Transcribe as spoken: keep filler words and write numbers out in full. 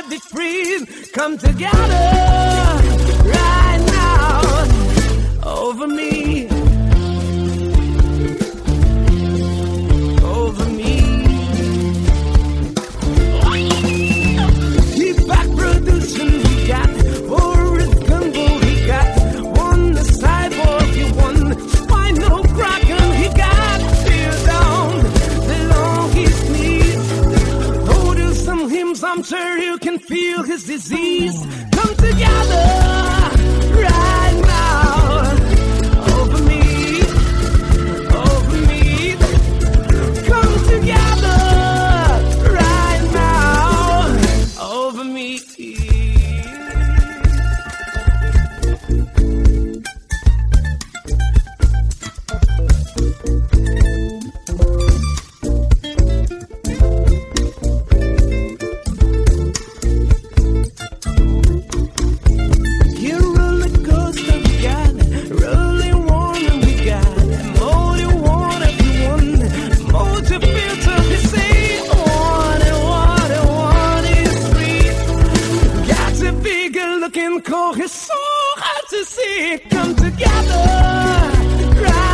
let me freeze. Come together right now over me. Over me. He back producing, he got Forrest Gumbo, he got one the cyborg, he won Spinal Kraken, he got Feel Down below his knees. Oh, do some hymns, I'm sure you can feel his disease. Come together right now over me, over me. Come together right now over me. You roller coaster, we got rolling water, we got motor water, we won motor filter, we say water, water, water is free. Got a bigger looking core, it's so hard to see. Come together right